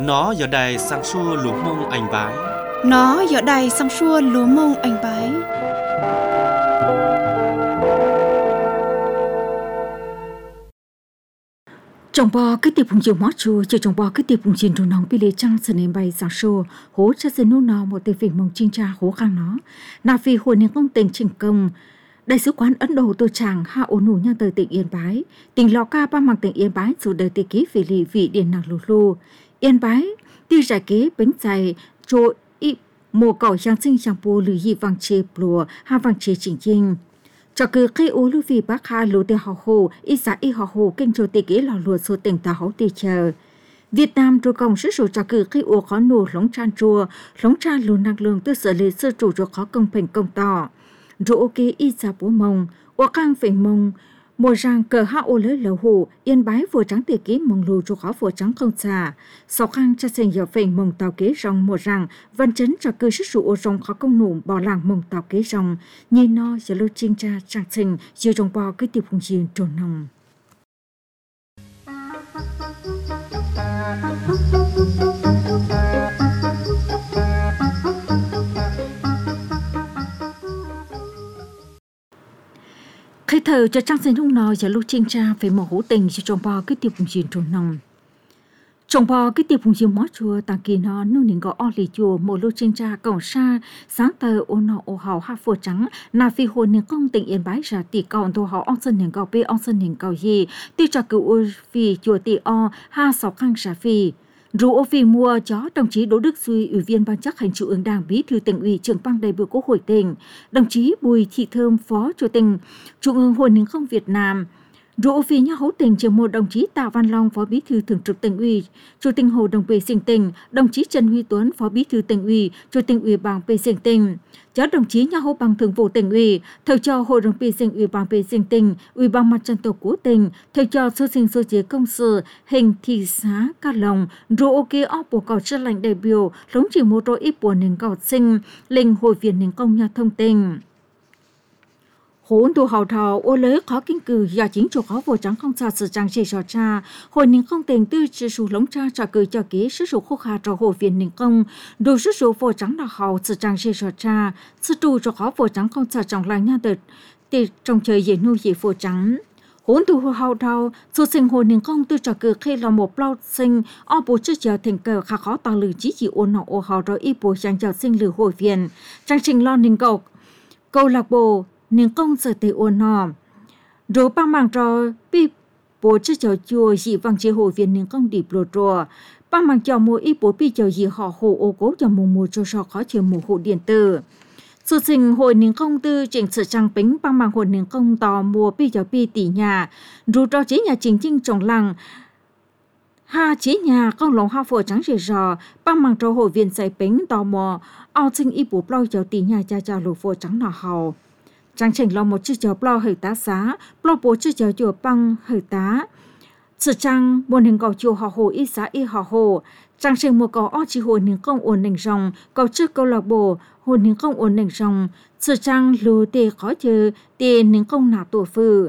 Nó giờ đây sang xua lúa mông anh bái. Nó giờ đây sang xua lúa mông anh bái. Trong bò cái tiệp phùng chiều mót chua chờ trong bò cái tiệp phùng chiên trù nóng bị lệ trăng sân em bay sang xua hố cha sân nô nọ một tề phình mông chinh cha hố khang nó na phi hồi niên công tình trình công. Đại sứ quán Ấn Độ Tô Tràng hạ ổn nụ nha tới tỉnh Yên Bái, tỉnh Lào Ca ba mang tỉnh Yên Bái rồi đời tề ký về lì vị điện nạc lù lù. Yên Bái tiêu giải kế bánh dài cho ít mùa cỏ giang sinh giang bùa lử dị vàng chê plùa ha vàng chê chỉnh chinh. Cho cứ khi ô lưu vì bác hà lù tề họ hồ ít giá ít họ hồ kinh cho tề ký lò lùa số tỉnh tà hấu tề chờ. Việt Nam rồi công sức số cho cứ khi ô khó nụ lóng chan chua, lóng chan lù năng lượng tư sở lệ sơ chủ rồi khó công bình công tỏ. Rồi ok ít giá bố mông, ô căng phình mông, mùa ràng cờ hạ ô lỡ lầu hủ, Yên Bái vừa trắng tề ký mông lù rồi khó vừa trắng không xa. Sau khang cha sinh giờ phình mông tàu kế rong mùa ràng, văn chấn cho cứ sức số ô rong khó công nụ bỏ làng mông tàu kế rong, nhìn nó giờ lô chiên cha trang sinh, giờ rong bò cứ tiệp hùng duyên trồn nồng. Khi thờ cho trang sinh hung nò giờ lúc chiên cha phải mò hữu tình cho trồng bò cái tiệp phùng duyên trồn nồng. Trồng bò cái tiệp phùng duyên mót chùa tàng kỳ nó nô nín gõ o lì chùa một lúc chiên cha cổng xa sáng tờ ô nọ ô hào ha phô trắng na phi hồn nín công tỉnh Yên Bái ra tỷ cọng tô họ on sân nín gạo bê on sân nín gạo gì tiêu cho cựu phi chùa tỷ o ha sáu khang sa phi. Rủ ô phi mua chó đồng chí Đỗ Đức Duy, Ủy viên Ban chấp hành Trung ương Đảng, Bí thư Tỉnh ủy, Trưởng ban đại biểu Quốc hội tỉnh, đồng chí Bùi Thị Thơm, Phó Chủ tịch Trung ương Hội Nín Không Việt Nam. Rủ ô phi nhà hấu tỉnh chiều một đồng chí Tạ Văn Long, Phó Bí thư Thường trực Tỉnh ủy, Chủ tịch Hội đồng bề sinh tỉnh, đồng chí Trần Huy Tuấn, Phó Bí thư Tỉnh ủy, Chủ tịch Ủy ban bề sinh tỉnh. Chó đồng chí nhà hấu bằng thường vụ Tỉnh ủy, thầy cho Hội đồng bề sinh Ủy ban bề sinh tỉnh, Ủy ban Mặt trận Tổ quốc tỉnh, thầy cho số sinh số chế công sự, hình thị xã Ca Long, rủ ô kê óc bộ cầu chất lãnh đại biểu, lống chỉ một rô ít của nền cầu sinh, linh hội viện nền công nhà thông tin. Hốn tu hào thảo ô lấy khó kinh cử và chính chủ khó vô trắng không xa sự trang trị cho cha hồi nín không tình tư chỉ số lống cha trả cử cho ký sức số khô khá cho hồ viện nín công đủ sức số vô trắng là hào sự trang trị cho cha sự trụ cho khó vô trắng không xa trong làng nha tật thì trong trời dễ nuôi dễ vô trắng. Hốn tu hào thảo số sinh hồi nín công tư trả cử khi là một bao sinh ở bộ chức giờ thành cờ khá khó tạo lử chỉ ô nọ ô hào rồi y bộ sang chào sinh lử hồi viện trang trình lo nín cầu câu lạc bộ nên công sở tề ôn nọ rồi băng màng trò bị bố chức cháu chùa dị vang chế hội viên nên công điệp lột rùa băng màng cho mua ít bố bị cháu dị họ hồ ô cố cho mùa cho sọ khó chịu mùa hộ điện tử sự sinh hội nên công tư chỉnh sự trang bính băng màng hội nên công tò mua bị cháu bị tỷ nhà rồi cho chế nhà chính trinh trồng làng ha chế nhà con lồng ha phở trắng rề rò băng màng trò hội viên xây bính tò mò ao sinh ít bố bao cháu tỷ nhà cha lục phở trắng nọ hầu trang trình lo một chiếc cháu plo hơi tá xá, plo bố chiếc cháu chùa băng hơi tá. Sự trang một hình cầu chùa họ hồ ít xá ít họ hồ. Trang trình một cầu o chỉ hồ nín công ổn định rồng, cầu trước câu lạc bộ hồ nín công ổn định rồng. Sự trang lù tê khó chờ tê nín công nạp tổ phư.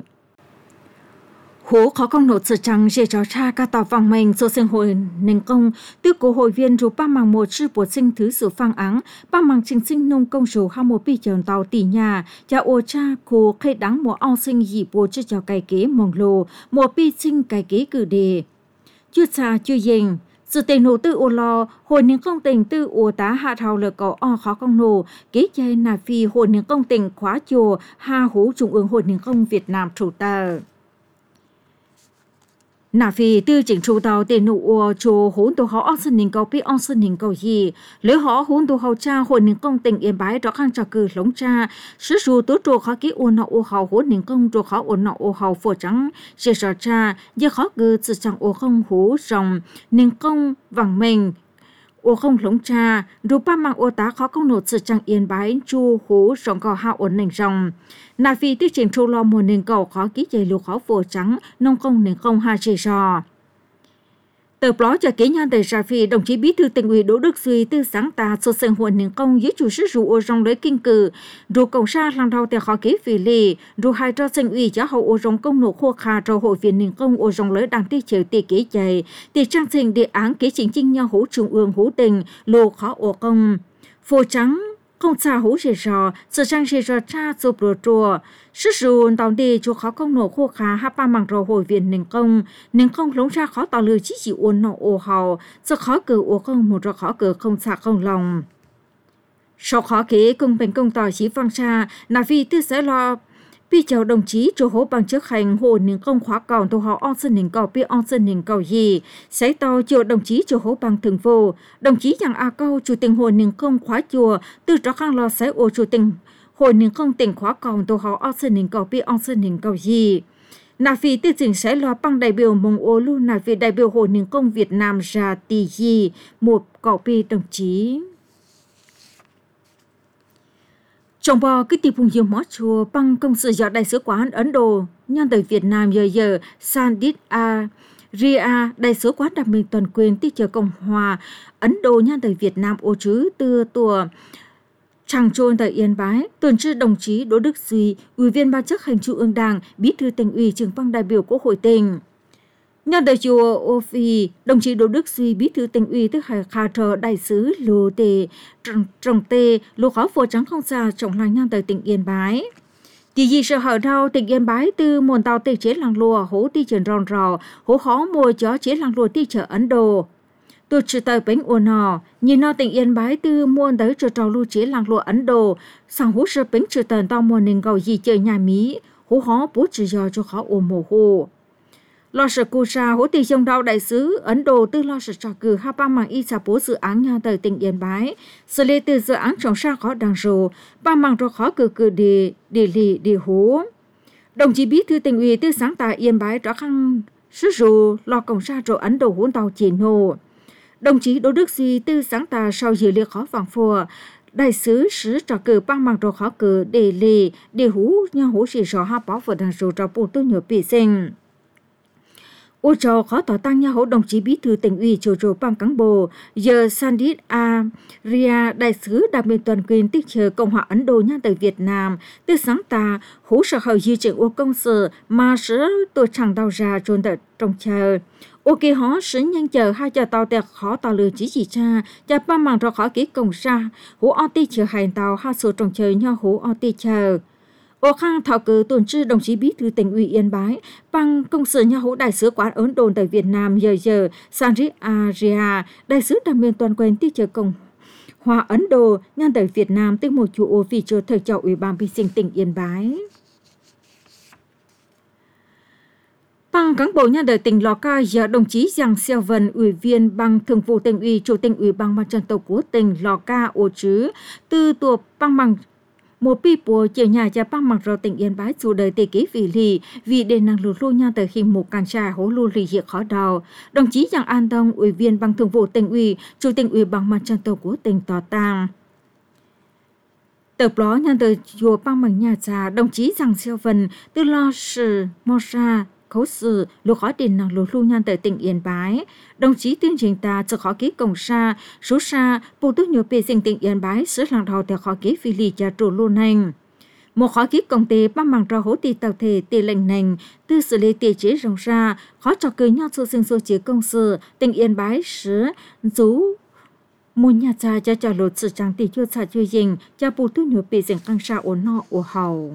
Hố khó công nộp sự trang dễ cho cha ca tàu vòng mình số sinh hội nín công tư của hội viên rủ ba màng một sư bột sinh thứ sự phang áng ba màng trình sinh nông công rủ hai một bị chồng tàu tỷ nhà cha ô cha cô khê đáng một ao sinh dị bố cho cháu cài kế mong lô một bị sinh cài kế cử đề chưa xa chưa dình sự tình nổ tư ô lo hội nín công tình tư ô tá hạ thảo lờ có o khó công nổ kế chay nà phi hội nín công tình khóa chùa ha hú trung ương hội nín công Việt Nam chủ tờ. Nà phi tư chỉnh chủ tàu tiền nụ ua chùa hốn tổ họ on sân nín cầu bị on sân nín cầu gì lấy họ hốn tổ hậu cha hội nín công tỉnh Yên Bái đó khang cho cử lống cha sứ dù tổ chùa khó ký ua nọ ua hậu hốn nín công chùa khó ua nọ ua hậu phổ trắng sẽ sợ cha giờ khó cử sự chẳng ua không hú rồng nín công vàng mình ô không lống cha rú ba mang ô tá khó công nộp sự chẳng Yên Bái chu hú rộng cầu hạ ổn định rồng nà phi tiết triển trô lo một nền cầu khó ký dây lù khó phổ trắng nông công nền công ha chê rò Tờ báo cho kỹ nhân đời ra phi đồng chí bí thư tỉnh ủy Đỗ Đức Duy từ sáng ta cho sinh hoạt nhân công dưới chủ sự rủ ở trong lưới kinh cử rồi cộng sa làm đầu tại khó kế phỉ lì rồi hai cho sinh ủy cho hậu ở trong công nổ khô khá cho hội viên nhân công ở trong lưới đang tích chở tỷ kế chạy tỷ trang trình đề án kế chính chính nhau hỗ trung ương hỗ tình lô khó ở công phô trắng không xa hỗ rề rò sự trang rề rò cha chụp đồ chùa sức rùn tàu đi cho khó công nổ khô khá hạ ba mạng rồi hội viên nên công lống ra khó tạo lừa chỉ uốn nọ ô hào do khó cử ô công một rồi khó cử không xa không lòng sau khó kế công bình công tỏ chỉ vang xa là vì tư sẽ lo bị chào đồng chí cho hỗ bằng trước hành hồ nên công khóa còn tôi họ on sân nên cầu bị on sân nên cầu gì sẽ to cho đồng chí cho hỗ bằng thường vô đồng chí rằng a câu chủ tình hồ nên công khóa chùa từ đó khang lo sẽ ô chủ tình hội nên không tỉnh khóa còn tôi họ on sân nên cầu bị on sân nên cầu gì là vì tư chỉnh sẽ lo bằng đại biểu mong ô luôn là vì đại biểu hội nên công Việt Nam ra tỷ gì một cầu bị đồng chí trong bò cái tiệp hùng nhiều mó chùa bằng công sự do đại sứ quán Ấn Độ nhân tới Việt Nam giờ Sandit Arya đại sứ quán đặc biệt toàn quyền tích trợ Cộng hòa Ấn Độ nhân tới Việt Nam ô chứ từ tùa Tràng Trôn tại Yên Bái tuần trước đồng chí Đỗ Đức Duy ủy viên ban chấp hành Trung ương Đảng bí thư tỉnh ủy trưởng ban đại biểu Quốc hội tỉnh nhân tới chùa Ô Phi đồng chí Đỗ Đức Duy bí thư tỉnh ủy tức hải khả trờ đại sứ lô tề trồng tê lô khó phổ trắng không xa trọng làng nhân tới tỉnh Yên Bái tỷ gì sợ hở đau tỉnh Yên Bái từ muôn tàu tê chế làng lùa hố ti trần ròn rò hố khó mùa chó chế làng lùa ti chợ Ấn Độ tôi chỉ tới bánh ồn nọ nhìn nó tỉnh Yên Bái từ muôn tới cho trò lưu chế làng lùa Ấn Độ sang hố sơ bánh trừ tần tao muôn nên gầu gì chơi nhà Mỹ hố khó bố trừ do cho khó ồn mồ hồ lo sợ cô sa hỗ tỷ trong đau đại sứ Ấn Độ từ lo sợ trò cử hai ba mạng y sa bố dự án nhà tới tỉnh Yên Bái xử lý từ dự án trồng sa khó đằng rồ ba mạng rồi khó cử để hố đồng chí bí thư tỉnh ủy từ sáng tại Yên Bái rõ khăn sức rù lo công sa rồi Ấn Độ hỗn tàu chỉ nổ đồng chí Đỗ Đức Duy từ sáng tại sau dự liệu khó vàng phùa đại sứ sứ trò cử ba mạng rồi khó cử để hú nhà hố chỉ rõ hai bảo vật đằng rồ cho bộ tôi nhiều bị sinh ô trò khó tỏ tăng nhà hỗ đồng chí bí thư tỉnh ủy chủ trì ban cán bộ giờ Sandit Arya đại sứ đặc biệt toàn quyền tích trợ Cộng hòa Ấn Độ nhân tới Việt Nam từ sáng ta hỗ trợ hậu di chuyển ô công sự mà sứ tôi chẳng đào ra trốn tại trong chờ ô kỳ họ sứ nhanh chờ hai chờ tàu tẹt khó tàu lừa chỉ cha ba mảng rồi khó ký công ra hỗ ở tích trợ hành tàu hai số trong chờ nhau hỗ ở tích chờ ô khang thảo cử tuần trước đồng chí bí thư tỉnh ủy Yên Bái bằng công sự nhà hỗ đại sứ quán Ấn Độ tại Việt Nam giờ Sandit Arya đại sứ đặc biệt toàn quyền tích trợ Cộng hòa Ấn Độ nhân tại Việt Nam tích một chủ ô vị cho thời trò ủy ban vi sinh tỉnh Yên Bái bằng cán bộ nhân đời tỉnh Lào Cai giờ đồng chí Giang Xeo Vân ủy viên ban thường vụ tỉnh ủy chủ tịch ủy ban mặt trận tổ quốc tỉnh Lào Cai ô chứ từ tuổi bằng một pi bùa chiều nhà cha băng mặc rồi tỉnh Yên Bái chủ đời tề kế vì lì vì đề năng lụt luôn nha tới khi một càn trà hố lưu lì hiện khó đào đồng chí Giang An Đông ủy viên ban thường vụ tỉnh ủy chủ tịch ủy ban mặt trận tổ quốc tỉnh tỏ tàng tập đó nhân tới chùa băng bằng nhà trà đồng chí Giang Xeo Vân từ lo sự mò ra khấu sự lục khó tiền năng lụt luôn nhan tới tỉnh Yên Bái đồng chí tuyên truyền ta cho khó ký công sa số sa bộ tư nhiều bề sinh tỉnh Yên Bái sứ làng đầu theo khó ký phi lì cha trụ luôn hành một khó ký công tế ba mảng ra hỗ tỷ tàu thể tỷ lệnh nành từ xử lý tỷ chế rộng ra khó cho cười nhau số sinh số chế công sự tỉnh Yên Bái sứ rú một nhà cha cha cho lột sự trang tỷ chưa xa chưa dình cha bộ tư nhiều bề sinh căng sa ổn nọ ổ hầu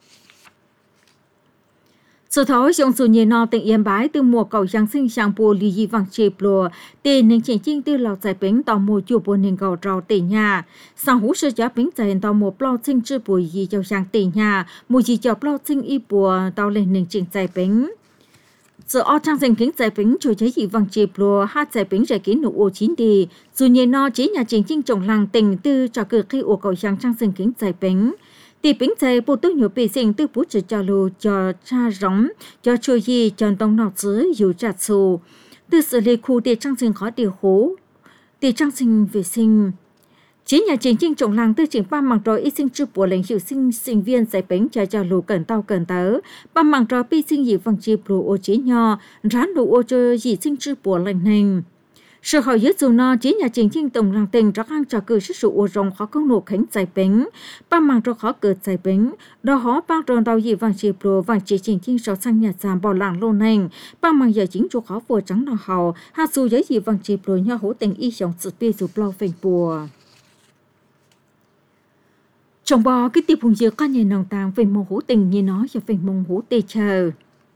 sự thối trong số nhiều nọ tỉnh Yên Bái từ mùa cầu Giáng sinh sang bùa lì dị vàng chịp lùa tiền nên chính chính từ lò giải bánh tàu mùa chùa bùa nên cầu trào tỉnh nhà sang hú sơ giá bánh giải tàu mùa plau sinh chư bùa dị cho sang tỉnh nhà mùa dị cho plau sinh y bùa tàu lên nên chính giải bánh sự ở trang sinh kính giải bánh cho chế dị vàng chịp lùa hát giải bánh giải kính nụ ô chín đi dù nhiều nọ chế nhà chính chính trồng làng tỉnh từ cho cử khi ô cầu trang sinh kính giải bánh tỷ bính chạy bộ tôi nhiều bề sinh từ bút cho lô cho cha rống cho chua gì cho tông nọ dưới dù chặt xù từ xử lý khu tỷ trang sinh khó điều hố tỷ trang sinh vệ sinh Chỉ nhà chính trinh trọng làng tư chỉnh ba mảng rồi y sinh chư bộ lệnh hiệu sinh viên giải bánh cho lù cẩn tàu cẩn tớ. Ba mảng rồi pi sinh dị văng chì bồ ô chế nhỏ, rán đủ ô cho dị sinh chư bộ lệnh hình. Sự hỏi dưới dù nó chỉ nhà chính trinh tổng làng tình rõ ràng cho cử sức sự ô rồng khó công nổ khánh giải bánh. Ba mảng rồi khó cử giải bánh. Đó họ bác rồi tàu dị văng chì bồ văng chì chính trinh sáu sang nhà giảm bỏ làng lô nành. Ba mảng giờ chính chủ khó vừa trắng đỏ hào. Hạ dù dưới dị văng chì bồ nhỏ hỗ tình y sống sự bê dù blau phình bùa. Trong bò cái tiệp hùng dược có nhà nòng tàng về mong hữu tình như nó và về mong hữu tê chờ.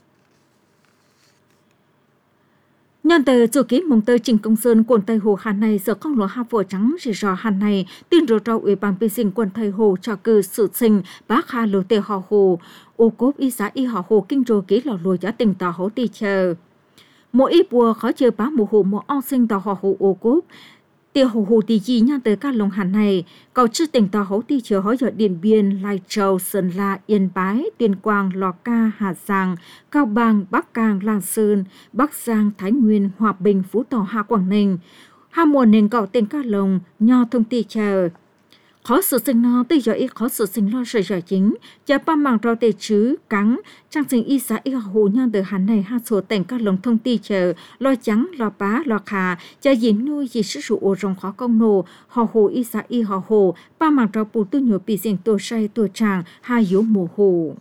Nhân tờ chủ ký mong tờ Trình Công Sơn quận Tây Hồ Hà Nội giờ con lúa hoa vỏ trắng rì rò Hà Nội tin rô rau ủy ban bê sinh quận Tây Hồ cho cử sự sinh bác Hà lô tê họ hồ ô cốp y xã y họ hồ kinh rô ký lò lùa giá tình tỏ hữu tê chờ. Mỗi ít bùa khó chơi bá mùa hồ một ao sinh tỏ họ hồ ô cốp tiêu hồ thì gì nha tới các lồng Hà này, cầu chữ tỉnh tàu hấu thì chờ hỏi ở Điện Biên, Lai Châu, Sơn La, Yên Bái, Tuyên Quang, Lò Ca, Hà Giang, Cao Bằng, Bắc Cang, Lạng Sơn, Bắc Giang, Thái Nguyên, Hòa Bình, Phú Thọ, Hà Quảng Ninh. Hà mùa nên cậu tên các lồng, nho thông ti chờ. Khó sự sinh nó tới giờ ít khó sự sinh lo sợi giờ chính, chả ba mảng rau tê chứ, cắn, trang sinh y xã y hồ nhân từ Hà này hạ số tỉnh các lồng thông ti chờ, lo trắng, lo bá, lo khà, chả gì nuôi gì sức sụ ô rồng khó công nổ, họ hồ y xã y họ hồ, ba mảng rau bù tư nhiều bị sinh tổ say tổ tràng, hai yếu mùa hồ.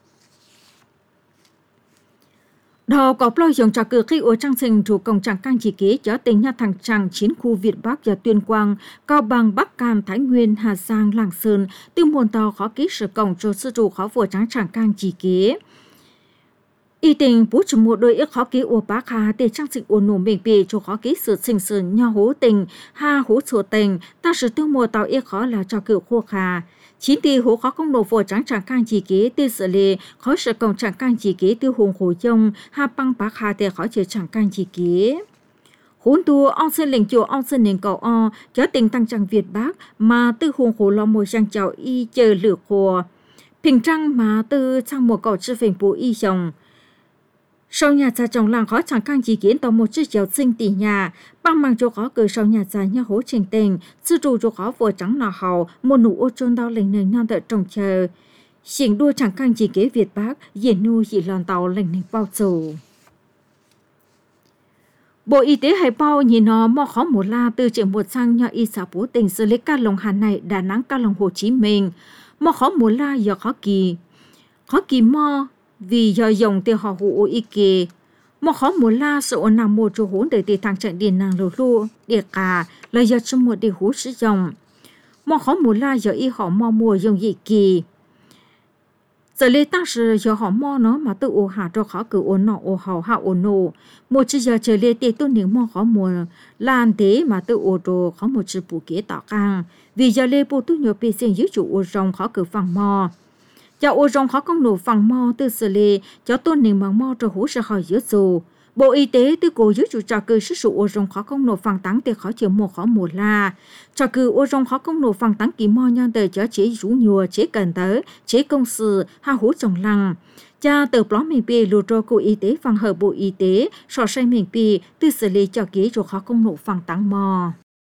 Đó có ploy dùng trò cử khi ở trang sinh chủ công trạng cang chỉ kế cho tỉnh nhà thằng tràng 9 khu Việt Bắc và Tuyên Quang, Cao Bằng, Bắc Cam, Thái Nguyên, Hà Giang, Lạng Sơn, từ muôn tàu khó ký sự công cho sư chủ khó vừa trắng trạng cang chỉ kế. Y tình bố chủ một đôi ít khó ký ở Bắc Hà để trang sinh ở nổ mình bì cho khó ký sự sinh sự nhau hố tình, hà hố sổ tình, ta sự tiêu mùa tàu ít khó là trò cử khô khà. Chín tỷ hố khó công nổ vô trắng trạng cang chỉ kế tư xử lệ khó sự công trạng cang chỉ kế tư hùng hồ dông hà băng bác hà để khó chờ trạng cang chỉ kế. Hốn tù ông sơn lệnh chùa ông sơn nền cầu o cho tình tăng trạng Việt Bắc mà tư hùng hồ lo mùa sang chào y chờ lửa hồ. Bình trăng mà tư sang mùa cầu chư phình bố y dòng. Sau nhà cha chồng làng khó chẳng cang chỉ kiến tàu một chiếc chiều sinh tỷ nhà, băng mang cho khó cử sau nhà cha nhà hố trình tình, sư trụ cho khó vừa trắng nọ hậu, một nụ ô trôn đau lệnh nền non đợi trồng chờ. Xỉn đua chẳng cang chỉ kế Việt Bắc, diễn nuôi dị lòn tàu lệnh nền bao dù. Bộ Y tế Hải Bao nhìn nó mò khó một la từ trường một sang nhà y xã bố tỉnh xử lý các lồng Hà Nội, Đà Nẵng, các lồng Hồ Chí Minh, mò khó một la giờ khó kỳ mò, vì do dòng tiêu họ hữu ý kì. Mà khó muốn la sự ổn nằm một chỗ hốn để thằng trận điện nàng lù lù, để cả là do trong một điều hữu sử dòng. Mà khó muốn la do ý họ mò mùa dòng dị kỳ. Giờ lê tăng sự do họ mò nó mà tự ổ hạ cho khó cử ổn nọ ổ hào hạ ổn nổ. Một chứ giờ chờ lê tê tôn những mò khó mùa lan thế mà tự ổ đồ khó một sự bù kế tỏ càng. Vì giờ lê bù tu nhiều bì xin giữ chủ ổ rồng khó cử phẳng mò. Cho ô rong khó công nổ phẳng mò từ xử lý cho tôn nền bằng mò cho hú sẽ khỏi giữa dù. Bộ Y tế từ cổ dưới chủ trò cư sức sụ ô rong khó công nổ phẳng tắng để khó chịu mùa khó mùa la. Trò cư ô rong khó công nổ phẳng tắng kỳ mò nhân tờ cho chế rú nhùa, chế cần tớ, chế công sự, ha hú trồng lăng. Cha tờ blog mình bì lù trô cụ y tế phẳng hợp Bộ Y tế, sò say mình bì từ xử lý cho ký cho khó công nổ phẳng tắng mò.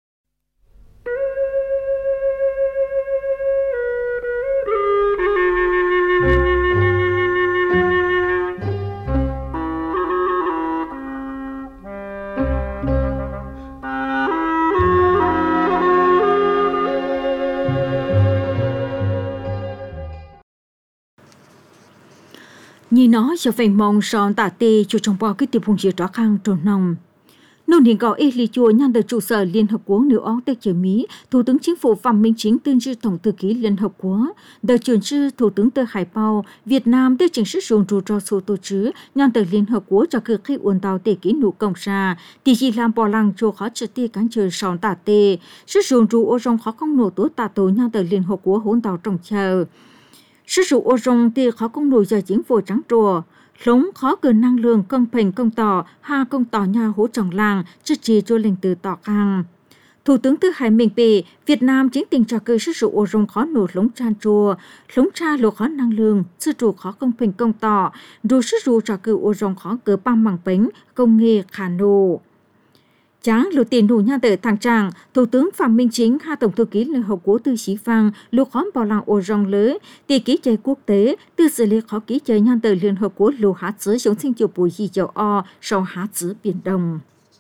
Như nó cho phải mong son tả tê cho trong bao cái tiệp hùng diệt rõ khang trồn nòng. Nô điện gọi ê lì chùa nhân được trụ sở Liên Hợp Quốc New York Tây Châu Mỹ, Thủ tướng Chính phủ Phạm Minh Chính tuyên dư Tổng thư ký Liên Hợp Quốc, đời trưởng sư Thủ tướng Tờ Hải Bao, Việt Nam tới chính sức dùng trụ cho số tổ chức nhân từ Liên Hợp Quốc cho cơ khi uốn tàu tê ký nụ công ra, thì chỉ làm bỏ lăng cho khó trực tiếp cán chờ son tả tê, sức dùng trụ ô rong khó không nổ tố tả tổ nhân từ Liên Hợp Quốc hỗn tàu trồng chờ. Sức dụ ô rong thì khó công nổi giờ chính phủ trắng trùa. Lống khó cử năng lượng công bình công tỏ, ha công tỏ nhà hỗ trọng làng, chức trì cho lệnh từ tỏ càng. Thủ tướng Thứ Hải Minh bì, Việt Nam chính tình cho cư sức dụ ô rong khó nổi lống tràn trùa, lống tra lộ khó năng lượng, sức dụ khó công bình công tỏ, dù sức dụ cho cư ô rong khó cử ba mảng bánh, công nghệ khả nổ. Cháng lưu tiền đủ nha tờ thằng tràng, Thủ tướng Phạm Minh Chính, hai Tổng thư ký Liên Hợp Quốc Tư Sĩ Phan, lưu khóm bảo làng ô rong lỡ, tỷ ký chơi quốc tế, tư xử lý khó ký chơi nha tờ Liên Hợp Quốc lưu hạt chữ chống sinh chiều bùi hi dầu o, sau hạt chữ Biển Đông.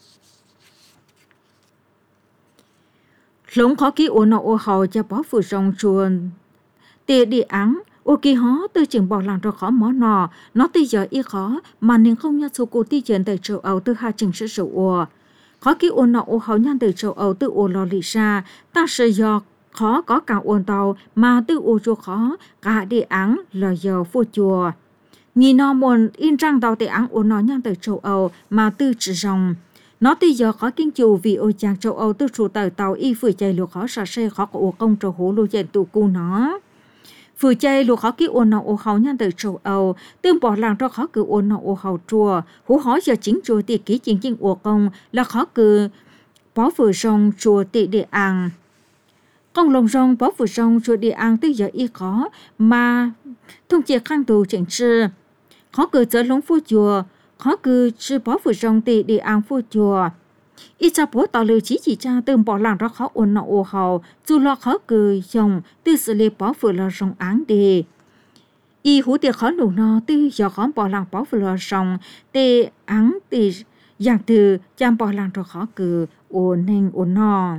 Lũng khó ký ô nọ ô hầu cho bó phụ rong chuồn, tỷ địa án, ô kỳ hó tư chừng bảo làng cho khó mó nọ, nó tư giờ y khó, mà nên không nhắc số cô tư dần tại châu Âu tư hai chừng sự sầu ô. Khó ký ôn nọ ô hậu nhan từ châu Âu từ ô lò lì xa, ta sẽ do khó có cả ôn tàu mà từ ô chùa khó cả địa án là giờ phu chùa. Nhìn nó muốn in trang tàu địa án ôn nọ nhan từ châu Âu mà từ chỉ rồng. Nó từ giờ khó kinh chủ vì ô chàng châu Âu từ chủ tàu y phử chạy lục khó xa xe khó có ô công trầu hố lô dành tụ cu nó. Phử chạy lục khó ký ôn nọ ô hậu nhan từ châu Âu, tương bỏ làng cho khó cử ôn nọ ô hậu chùa, hú hỏi giờ chính chùa tỷ ký chính chính ô công là khó cử bó phử rong chùa tỷ địa án. Công lồng rong bó phử rong chùa địa án từ giờ y khó mà thông chế khang tù chỉnh sư. Khó cử trở lống phu chùa, khó cử sư bó phử rong tỷ địa án phu chùa. Y cha bố tỏ lời chỉ cha tương bỏ làng ra khó ôn nọ ô hậu, dù lo khó cử dòng tư xử lý bó phử là rong án đề. Y hú tiệc khó nụ nọ tư giờ khó bỏ làng bó phử là rong tê án tê dạng từ chăm bỏ làng ra khó cử ôn nênh ôn nọ.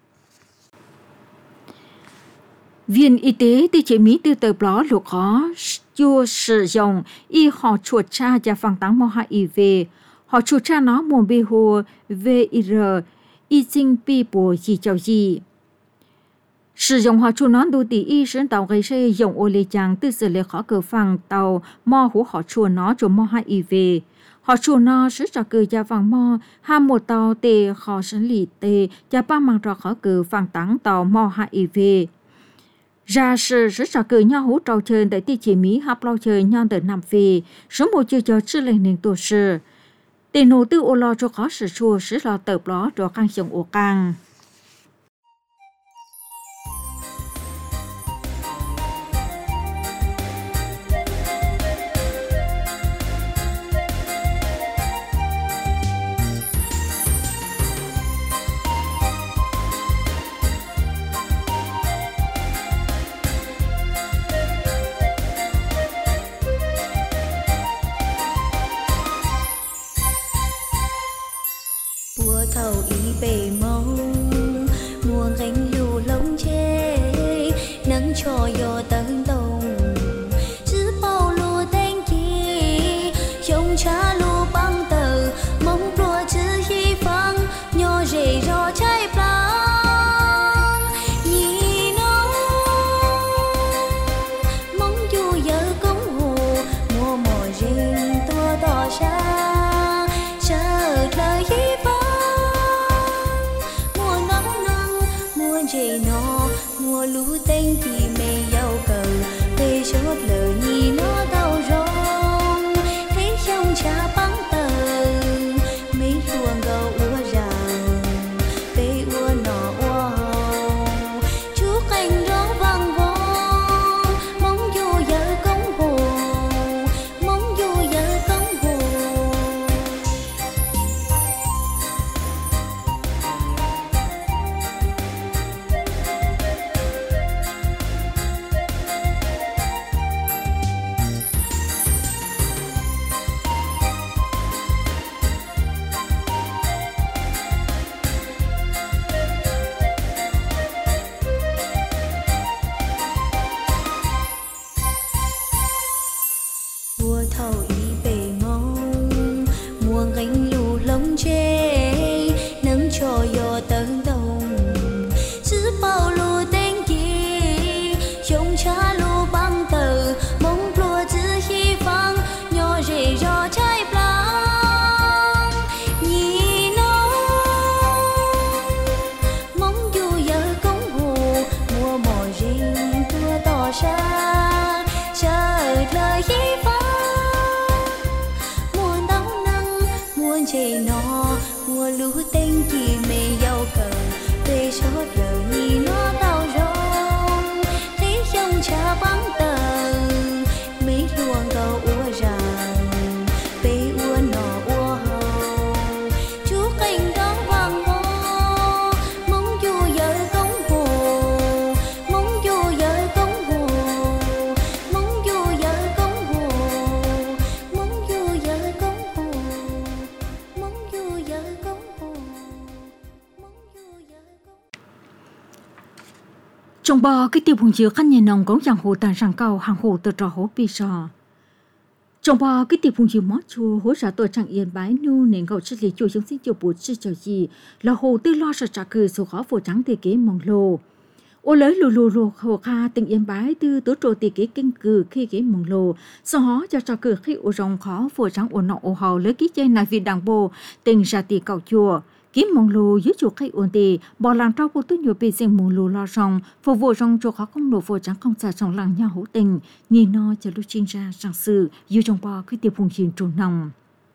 Viên y tế tư chế mỹ tư tờ bló lục khó chua sử dụng y họ chuột cha và phẳng tăng mô HIV. Họ chuột cha nó mùa bê hồ VIR y sinh bì bồ gì cháu gì. Sử dụng họ chuột nó đủ tỷ y sinh tàu gây xe dùng ô lê chàng tư xử lê khó cờ phẳng tàu mò hú họ chuột nó cho mô HIV. Họ chuột nó sử cho cờ gia phẳng mò ham một tàu tê khó sinh lý tê và ba mạng cho khó cờ phẳng tăng tàu mò HIV. Ra sự rất là cử nhau hỗ trợ chơi tại tỷ chỉ Mỹ hấp lo chơi nhau từ Nam Phi, số một chơi cho chữ lên nền tổ sư. Tiền nô tư ô lo cho khó sự chua rất là tập đó cho càng sống ô càng. Thầu ý bề mâu mùa gánh lưu lông chê nắng cho yo tấn đồng chứ bao lùa tên chi trong cha lùa băng tờ mong lùa chứ hy vọng nhỏ rể rò trái plang nhìn nó mong dù giờ công hồ mùa mùa riêng tua tỏ ra chờ lời hy vọng chê nó mùa lũ tên thì mê giàu cầu về chốt lời nhìn nó đau rong thấy trong cha bắn tờ mấy chuồng gầu ua rào về ua nọ ua hầu chú canh đó vang vong mong dù giờ công hồ mong dù giờ công hồ. Mùa thầu ý về mong mùa gánh lù lông chê nắng cho yo tấn đồng chứ bao lù tên kia trong cha lù băng tờ mong lùa chứ hy vọng nhỏ rể rò trái plang nhìn nó mong dù giờ công hồ mùa mò riêng tua tỏ ra chờ lời hy vọng chê nó mùa lũ tên chỉ mê giàu cờ về chốt lời nhìn nó đau rong thấy trong cha bắn tờ mấy luồng cầu ua ràng về ua nọ ua hầu chú canh đó vang trong bò cái tiêu phùng chiếu khăn nhà nông cũng chẳng hồ tàn sang cao hàng hồ từ trò hố bì sò trong bò cái tiêu phùng chiếu mót chua hỗ trợ tôi chẳng yên bái nu nên cậu chất lý chua chống sinh chiều bột chứ chờ gì là hồ tư lo sợ trả cử số khó phổ trắng thì kế mong lô ô lấy lù hồ kha tình yên bái tư tố trồ thì kế kinh cử khi kế mong lô sau đó cho trả cử khi ô rồng khó phổ trắng ô nọ ô hào lấy ký chơi này vì đảng bộ tình ra thì cậu chùa kiếm mong lô dưới chuột khách ổn tì bỏ làm trao bộ tốt nhiều bị riêng mong lô lo rong phục vụ rong cho khó không nổ phổ trắng không xả trong làng nhà hữu tình nhìn nó cho lúc chuyên gia sang sự dưới trong bò cái tiêu phùng truyền trù nòng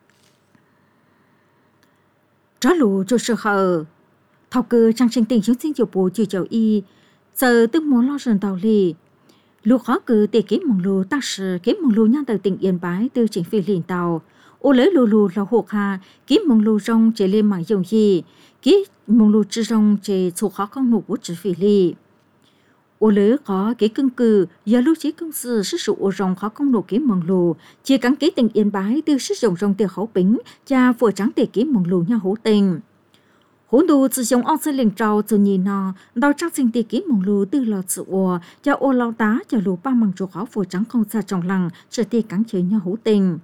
trả lù cho sự hờ thao cơ trang tranh tình chúng sinh chiều bố chiều chiều y giờ tức muốn lo rần tàu lì lúc khó cử để kiếm mong lô tác sự kiếm mong lô nhang từ tỉnh Yên Bái từ chính phi liền tàu ô lấy lù là hộ hà kiếm mong lù rong chế lên mạng dùng gì kiếm mong lù chứ rong chế số khó không nộp bút chữ phi li ô lấy có cái cưng cử giờ lúc chỉ công sự sử dụng ô rong khó không nộp kiếm mong lù chỉ cắn kế tình Yên Bái từ sử dụng rong từ khẩu bính cha vừa trắng để kiếm mong lù nhau hữu tình hỗn đồ sử dụng ông sẽ liền trâu từ nhìn nó đào trắng sinh tiền kiếm mong lù từ lọt sự ô cho ô lao tá cho lù ba măng chỗ khó vừa trắng không xa trong lăng sẽ tiền cắn chơi nhau hữu tình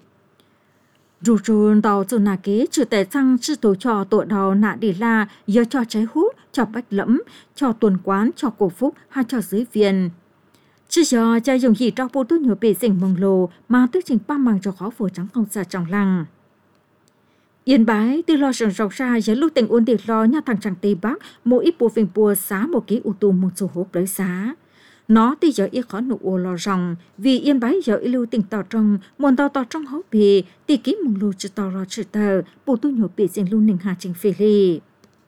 Rùn đầu từ nà kế trừ tại sang trừ tổ cho tội đầu nạ đi la giờ cho trái hút, cho bách lẫm, cho tuần quán, cho cổ phúc hay cho dưới viên. Chứ giờ cha dùng gì cho bộ tốt nhiều bề dành mừng lồ mà tức trình ba măng cho khó phổ trắng không xa trong lăng. Yên Bái từ lo sẵn rộng ra giờ lúc tình ổn định lo nhà thằng chẳng Tây Bắc mỗi ít bộ phim bùa xá một ký ưu tù một số hộp lấy xá. Nó thì giờ ít khó nụ ô lo rằng vì Yên Bái giờ lưu tình tỏ trong muốn tỏ trong hốc bì thì ký mong lưu chứ tỏ lo chứ tờ bộ tu nhổ bị dành lưu nình hà trình phê lì.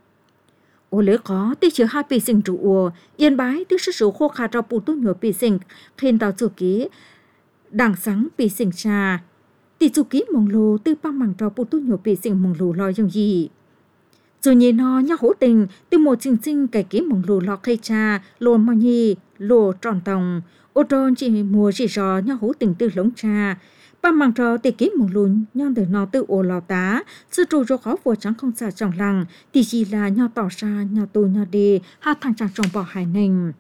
Ô lấy khó thì chứa hai bị dành rủ ô Yên Bái tức sự khô khá ra bộ tu nhổ bị dành khen tỏ chủ ký đảng sáng bị dành trà thì chủ ký mong lưu tư ba mảng ra bộ tu nhổ bị dành mong lưu lo dùng gì. Dù nhìn nó nhá hỗ tình từ một trình sinh cái ký mong lưu lo khay cha lô mong nhi lô tròn tòng ô tròn chỉ mùa chỉ rò nhá hỗ tình từ lống cha ba mảng trò thì ký mong lưu nhon từ nó từ ô lò tá sự trù cho khó vừa trắng không xa trong lăng thì chỉ là nhо tỏ ra nhо tu nhо đi hát thằng chàng trồng bỏ hải nình.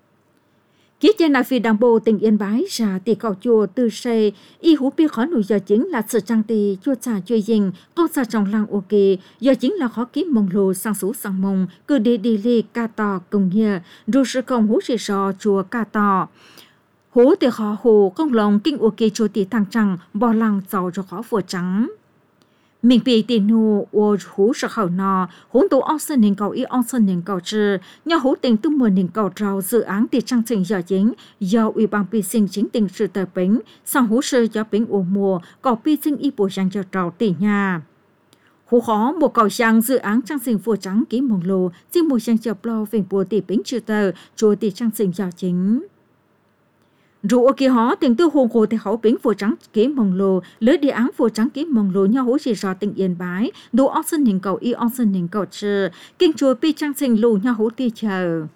Ký trên là vì đảng bộ tỉnh Yên Bái ra thì cậu chùa từ xây y hú bi khó nổi giờ chính là sự trang tì chua trà chua dình con xa trong làng ok giờ chính là khó ký mong lô sang số sang mông cứ đi lê ca tò cùng nhờ rồi sự công hú chỉ sò chùa ca tò hú thì khó hồ công lòng kinh ok chùa thì thằng trăng bò lăng giàu cho khó vừa trắng. Mình bị tiền nô ô hú sợ khẩu nò hốn tố ông sân nền cầu y ông sân nền cầu trừ nhà hú tình tư mùa nền cầu trào dự án thì trang trình giờ chính do ủy ban pi sinh chính tình sự tờ bính sau hú sư cho bính ô mùa cầu pi sinh y bộ trang cho trào tỷ nhà hú khó một cầu trang dự án trang trình phù trắng ký mong lô riêng một trang cho plo về bộ tỷ bính trừ tờ chùa thì trang trình giờ chính Rủ kia họ tình tư hồn hồ thì khẩu bính phổ trắng kế mong lô lấy địa án phổ trắng kế mong lô nhau hỗ chỉ rõ tỉnh Yên Bái đồ ong sân hình cầu y ong sân hình cầu trừ kinh chùa pi trang sinh lù nhau hỗ ti chờ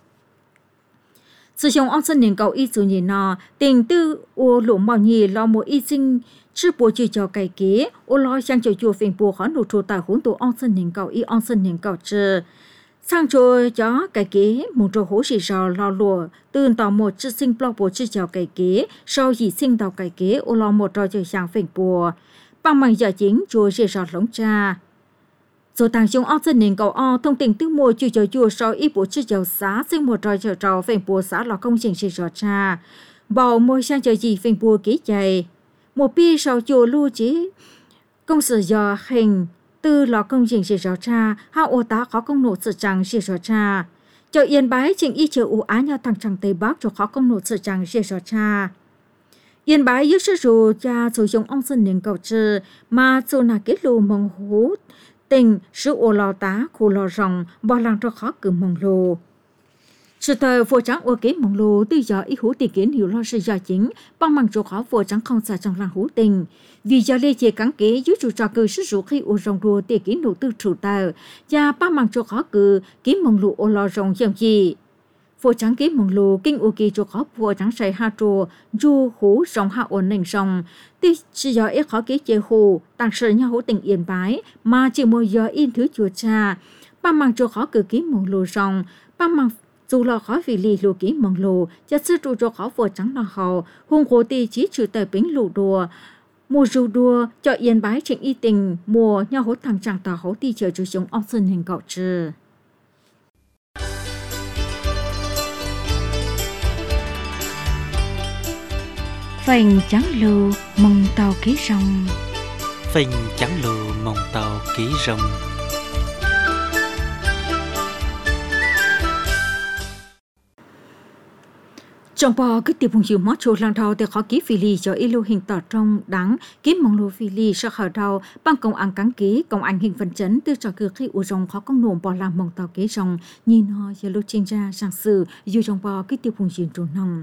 sử dụng ong sân hình cầu y dù nhìn nọ tình tư ô lũ màu nhì lo một y sinh chứ bùa chỉ cho cày kế ô lo sang cho chùa phiền bùa khó nụ trù tài hỗn tổ ong sân hình cầu y ong sân hình cầu trừ sang cho chó cái kế một trò hố chỉ rò lo lùa từ tàu một chữ sinh blog bộ chữ chào cái kế sau gì sinh tàu cái kế ô lo một trò chơi sang phình bùa bằng bằng giờ chính chùa chỉ rò lống cha rồi thằng chúng ông dân nền cầu o thông tin tư mùa chữ chùa sau ít bộ chữ chào xá sinh một trò chơi trò phình bùa xã là công trình chỉ rò cha bảo môi sang chơi gì phình bùa ký chạy một pi sau chùa lưu chỉ công sự giờ hình từ lò công trình chỉ rõ cha hạ ô tá khó công nộ sự chẳng chỉ rõ cha cho Yên Bái trình y chờ ủ á nhà thằng chẳng Tây Bắc cho khó công nộ sự chẳng chỉ rõ cha Yên Bái yếu sư rù cha sử dụng ông dân nền cầu trừ mà dù là kết lù mong hú tình sự ô lò tá khu lò rồng bỏ làng cho khó cử mong lù sự thời phổ trắng ô kế mong lù từ giờ ý hú tỷ kiến hiểu lo sự giờ chính bằng bằng chỗ khó phổ trắng không xa trong làng hú tình vì giờ lê chế cắn kế dưới chủ trò cử sử dụng khi ô rồng đùa tỷ kiến đầu tư chủ tờ và bằng bằng chỗ khó cử kiến mong lù ô lò rồng dòng gì phổ trắng kế mong lù kinh ô kỳ chỗ khó phổ trắng say ha trù du hú rồng hạ ổn nền rồng thì chỉ giờ ít khó kế chế hù tăng sự nhau hú tình Yên Bái mà chỉ một giờ in thứ chùa cha bằng bằng chỗ khó cử kiến mong lù rồng bằng bằng dù là khó vì lì lù ký mong lù cho sư trụ cho khó vừa trắng là hậu hùng khổ tì chỉ trừ tờ bính lù đùa mùa ru đùa cho yên bái trịnh y tình mùa nhau hốt thằng chàng tà hấu tì chờ chú chống ốc sơn hình cậu trừ phành trắng lù mong tàu ký rong phình trắng lù mong tàu ký rồng. Trong bò cái tiệp hùng chiều mót trôi lang thao để khó ký phi lì cho ilu hình tỏ trong đáng ký mong lô phi lì sau khởi đầu bằng công ăn cắn ký công ăn hình phần chấn từ trò cứ khi u rồng khó công nộm bò làm mong tàu ký rồng nhìn họ giờ lô trên ra sang sử dù trong bò cái tiệp hùng chiều trốn nòng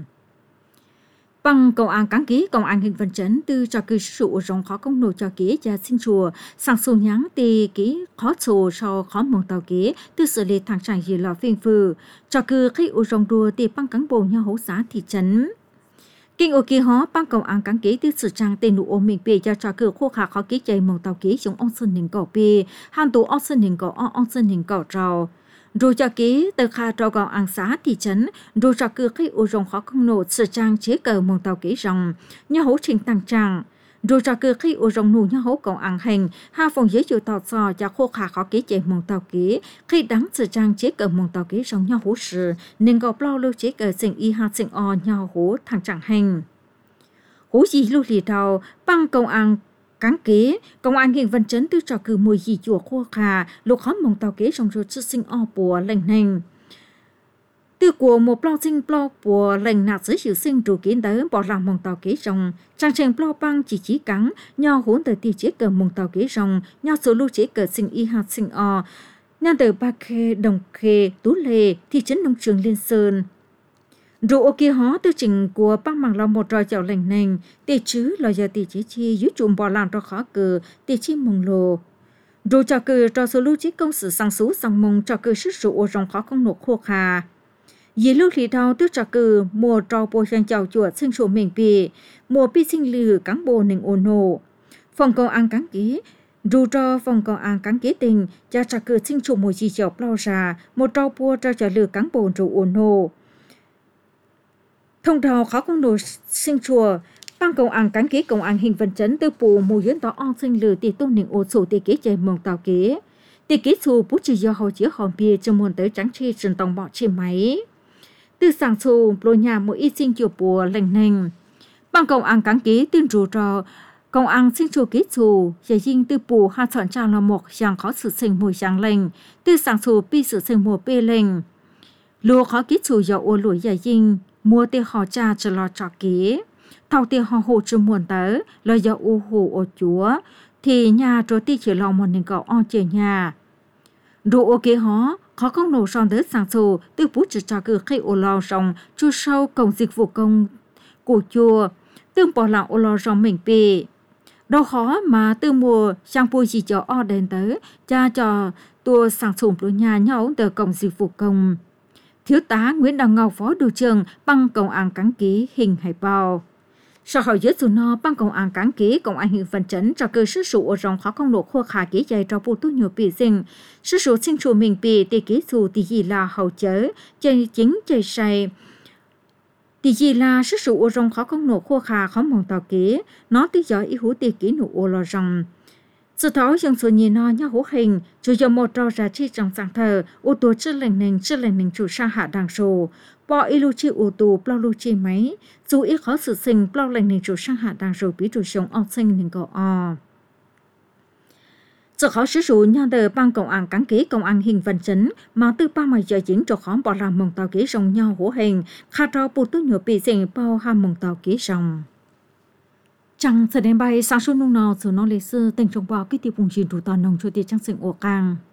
bằng công an cán ký công an hình phần chấn từ trò cứ sụ rong khó công nổ cho ký và xin chùa sang xu nháng tì ký khó sổ sau khó mong tàu ký từ xử lý thằng trai gì lò phiên phừ trò cứ khi u rong đùa tì bằng cán bộ nhau hấu xã thị trấn kinh ô kỳ hó bằng công an cán ký từ sự trang tên nụ ô mình bì cho trò cứ khô khả khó ký chạy mong tàu ký chúng ông sơn hình cỏ bì hàn tù ông sơn hình cỏ ông sơn hình cỏ trào rồi cho ký từ kha trò gạo ăn xã thị trấn rồi cho cứ khi u rong khó công nổ sự trang chế cờ mong tàu ký rong nhau hấu trình tăng trang rồi cho cứ khi u rong nụ nhau hấu cầu ăn hành ha phòng giới chủ tàu sò cho khô khả khó ký chạy mong tàu ký khi đáng sự trang chế cờ mong tàu ký rong nhau hấu sự nên gọp lo lưu chế cờ sinh y ha sinh o nhau hấu thằng chẳng hành hú gì lưu lì đầu bằng công ăn cán kế công an hiện văn chấn từ trò cử mùi gì chùa khô khà lục khó mong tàu kế trong rồi xuất sinh o bùa lành nành từ của một plau sinh plau bùa lành nạt dưới sự sinh trụ kiến tới bỏ làm mong tàu kế trong trang trình plau băng chỉ cắn nhau hỗn từ tiêu chế cờ mong tàu kế trong nhau số lưu chế cờ sinh y hạt sinh o nhân từ ba khê đồng khê tú lê thị trấn nông trường liên sơn rồi ô kia hó tư trình của bác mảng lòng một trò chậu lành nành tì chứ là giờ tì chế chi dưới chùm bò làm cho khó cờ tì chi mông lồ rồi cho cờ cho số lưu chí công sự sang xú sang mông cho cờ sức rụ ô rong khó không nộp khô khà dì lưu thì đau tức cho cờ mùa trò bồ sang chậu chuột sinh sổ mình bì mùa bi sinh lử cán bồ nình ô nổ phòng cầu ăn cán ký dù cho phòng cầu ăn cán ký tình cho cờ sinh sổ mùa gì chậu plau ra một trò bồ cho lử cán bồ rụ ô nổ thông đầu khó công đồ sinh chùa bằng công an cán ký công an hình vận chấn từ phủ mùa dưỡng tỏ on sinh lử tỷ tôn nình ô sổ tỷ kế chạy mong tàu kế tỷ kế xù bút chỉ do hầu chứa hòm bia cho môn tới trắng chi trần tòng bọ chi máy từ sáng xù lôi nhà mỗi ít sinh chùa bùa lành nành bằng công an cán ký tuyên rủ trò công an sinh chùa kế xù giải dinh từ phủ hạ soạn trang là một dạng khó sự sinh mùi sáng lành từ sáng xù pi sự sinh mùa bê lành lùa khó kế xù do ô lùi giải dinh mua tiền họ cha cho lo trọ kế thao tiền họ hộ cho muôn tới là do u hồ ô chúa thì nhà trò ti chỉ lo một nền cậu on chơi nhà đồ ô kế họ khó không nổ son tới sáng sổ từ bút chỉ cho cứ khi ô lo xong chu sâu cổng dịch vụ công của chùa tương bỏ lại ô lo xong mình bì đâu khó mà từ mùa sang bùi chỉ cho o đến tới cha cho tua sáng sổ của nhà nhau từ cổng dịch vụ công Thiếu tá Nguyễn Đăng Ngọc phó đội trưởng băng công an cán ký hình hải bào. Sau hỏi dưới dù no băng công an cán ký công an huyện Văn Chấn cho cơ sức sụ ở rong khó không lộ khô khả ký dày cho bộ tu nhiều bị dình. Sức sụ sinh chủ mình bị tì ký dù tì gì là hậu chớ, chơi chính chơi say. Tì gì là sức sụ ở rong khó không lộ khô khả khó mong tàu ký, nó tí gió ý hú tì ký nụ ô lò rong. Sự tháo dòng số nhìn nó nhau hố hình, chủ do một trò ra chi trong sáng thờ, ô tô chưa lành nình chủ sa hạ đàng sổ. Bỏ ý lưu chi ô tô plau lưu chi máy, dù ý khó sự sinh plau lành nình chủ sa hạ đàng sổ bí chủ sống ọc sinh nình gõ o. Sự khó sử dụng nhau đời bang công an cán ký công an hình Văn Chấn, mà từ ba mày giờ chính cho khó bỏ làm mong tàu ký rồng nhau hố hình, khá trò bù tú nhỏ bị dình bao ham mong tàu ký rồng. Chẳng sẽ đến bay sáng suốt nông nào sự nó lấy sư tình trong bò cái tiêu vùng truyền thủ toàn nông cho tiêu trang sinh ổ càng.